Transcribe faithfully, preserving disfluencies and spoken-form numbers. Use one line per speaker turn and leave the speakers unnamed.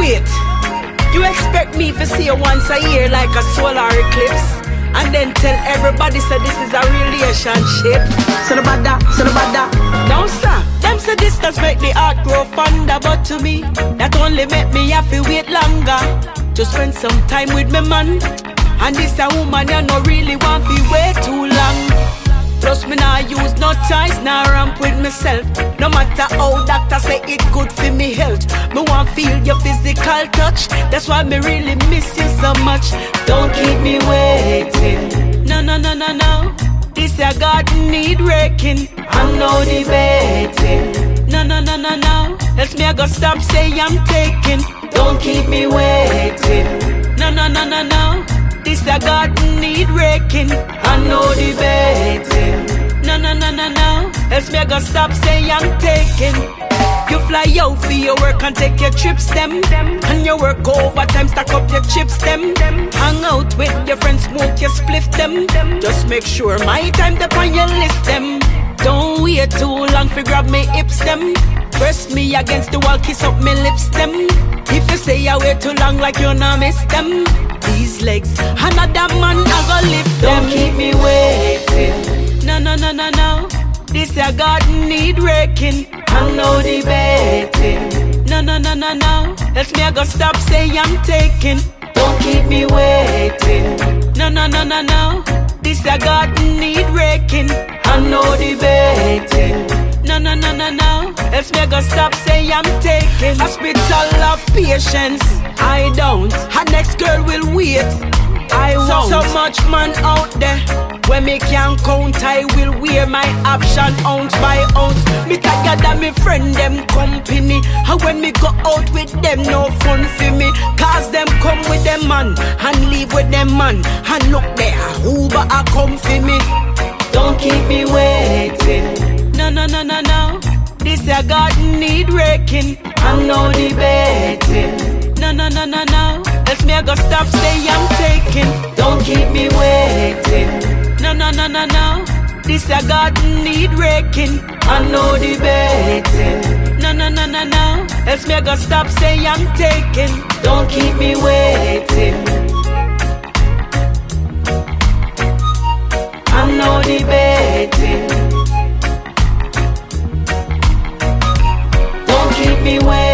Wait, you expect me to see you once a year like a solar eclipse? And then tell everybody say this is a relationship? So no bother, so no bother. No sir, them say distance make the heart grow fonder. But to me, that only make me have to wait longer to spend some time with me man. And this a woman you no really want to wait too long. Plus me nah use no ties, nah ramp with myself. No matter how doctor say it good for me health, me want feel your physical touch. That's why me really miss you so much. Don't keep me waiting. No, no, no, no, no. This your garden need raking. I'm no debating. No, no, no, no, no. Else me I go stop say I'm taking. Don't keep me waiting. No, no, no, no, no. This a garden need raking. I know debating. No, no, no, no, no. Else me I gonna stop say I'm taking. You fly out for your work and take your trips them. And you work overtime, stack up your chips them. Hang out with your friends, smoke your spliff them. Just make sure my time to on your list them. Don't wait too long for grab me hips them. Press me against the wall, kiss up me lips them. If you say I wait too long like you not miss them. These legs, another man I go lift them. Don't keep me waiting. No, no, no, no, no. This your garden need raking. I'm no debating. No, no, no, no, no. Else me I go stop say I'm taking. Don't keep me waiting. No, no, no, no, no. This your garden need raking. I'm no debating. No, no, no, no, no. Else me I go stop say I'm taking. Hospital of patience, I don't. Her next girl will wait, I won't. So, so much man out there, when me can't count, I will wear my option ounce by ounce. Me tired of me friend them company. And when me go out with them, no fun for me. Cause them come with them man, and leave with them man. And look there, Uber a come for me. Don't keep me waiting. No, no, no, no, no. This your garden need raking. I'm no debating. No, no, no, no, no. Else me I go stop say I'm taking. Don't keep me waiting. No, no, no, no, no. This your garden need raking. I'm no debating. No, no, no, no, no. Else me I go stop say I'm taking. Don't keep me waiting. I'm no debating. Don't keep me waiting.